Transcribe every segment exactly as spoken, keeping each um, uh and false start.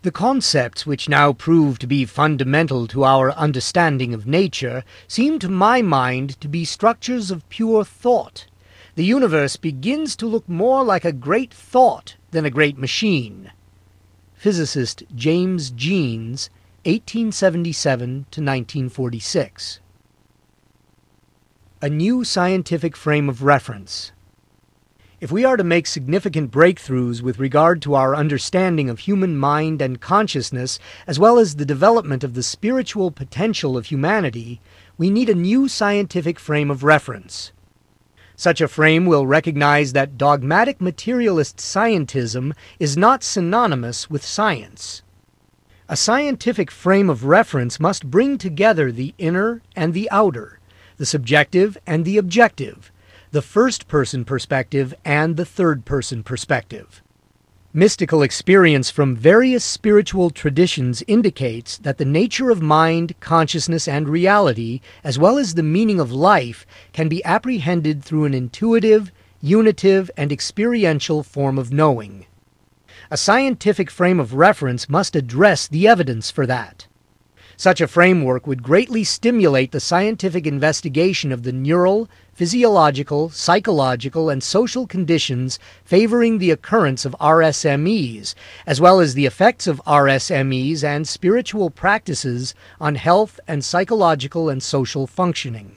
The concepts which now prove to be fundamental to our understanding of nature seem to my mind to be structures of pure thought. The universe begins to look more like a great thought than a great machine. Physicist James Jeans, eighteen seventy-seven to nineteen forty-six. A new scientific frame of reference. If we are to make significant breakthroughs with regard to our understanding of human mind and consciousness, as well as the development of the spiritual potential of humanity, we need a new scientific frame of reference. Such a frame will recognize that dogmatic materialist scientism is not synonymous with science. A scientific frame of reference must bring together the inner and the outer, the subjective and the objective, the first-person perspective and the third-person perspective. Mystical experience from various spiritual traditions indicates that the nature of mind, consciousness, and reality, as well as the meaning of life, can be apprehended through an intuitive, unitive, and experiential form of knowing. A scientific frame of reference must address the evidence for that. Such a framework would greatly stimulate the scientific investigation of the neural, physiological, psychological, and social conditions favoring the occurrence of R S M Es, as well as the effects of R S M Es and spiritual practices on health and psychological and social functioning.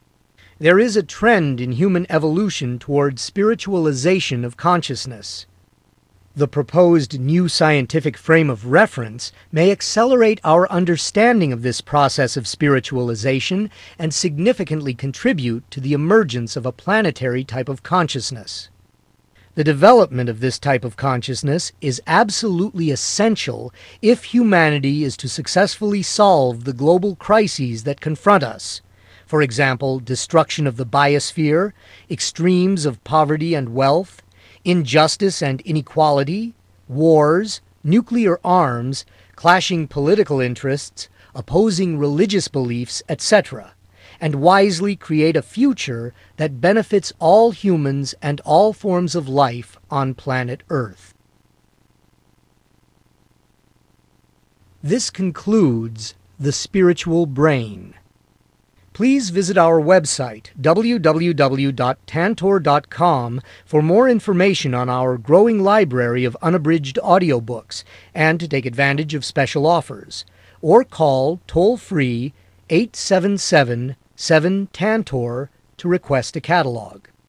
There is a trend in human evolution toward spiritualization of consciousness. The proposed new scientific frame of reference may accelerate our understanding of this process of spiritualization and significantly contribute to the emergence of a planetary type of consciousness. The development of this type of consciousness is absolutely essential if humanity is to successfully solve the global crises that confront us. For example, destruction of the biosphere, extremes of poverty and wealth, injustice and inequality, wars, nuclear arms, clashing political interests, opposing religious beliefs, et cetera, and wisely create a future that benefits all humans and all forms of life on planet Earth. This concludes The Spiritual Brain. Please visit our website, w w w dot tantor dot com, for more information on our growing library of unabridged audiobooks and to take advantage of special offers, or call toll-free eight seven seven, seven, Tantor to request a catalog.